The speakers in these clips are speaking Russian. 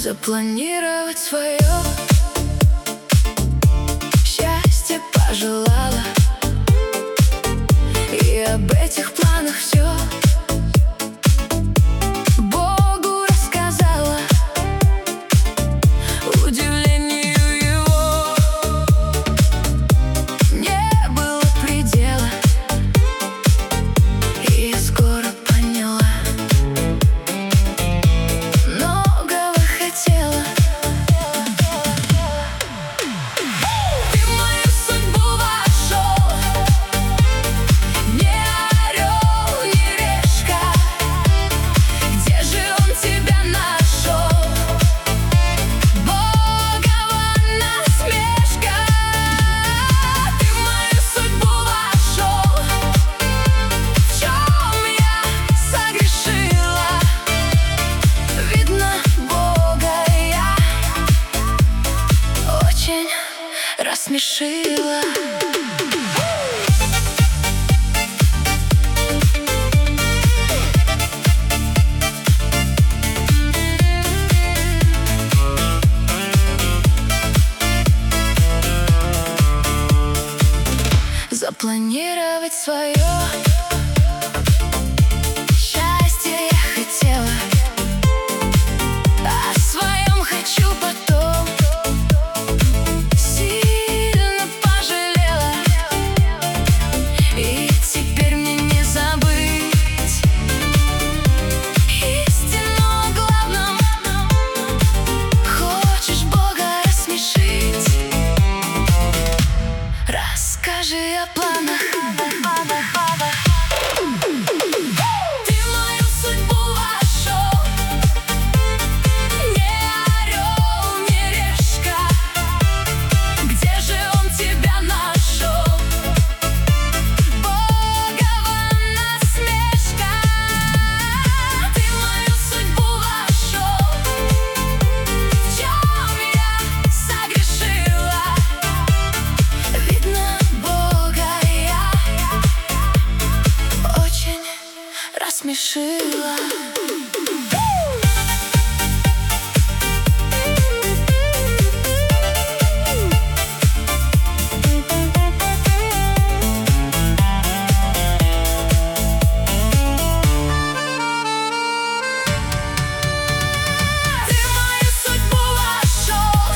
Запланировать свое счастье пожелала, и об этих планах все Богу рассказала. Удивлению его не было предела, и я скоро поняла, многого хотела. Ты в мою судьбу вошел, не орел, не решка. Где же он тебя нашел? Богова насмешка. Ты в мою судьбу вошел, в чем я согрешила? Видно, Бога я очень рассмешила. Запланировать свое счастье я хотела, о своем хочу потом. Сильно пожалела, и теперь мне не забыть истину о главном. Хочешь Бога рассмешить? Расскажи о планах. Ты в мою судьбу вошел, не орел, не решка. Где же он тебя нашел? Богова насмешка. Ты в мою судьбу вошел, в чем я согрешила? Видно, Бога я очень рассмешила. Ты в мою судьбу вошел,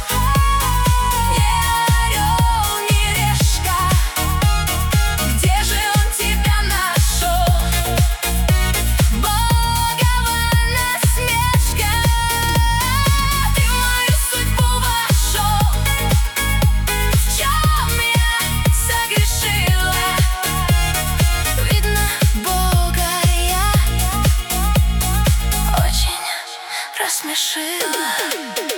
не орел, не решка. Где же он тебя нашел? Богова насмешка. Ты в мою судьбу вошел, в чем я согрешила? Видно, Бога я очень рассмешила.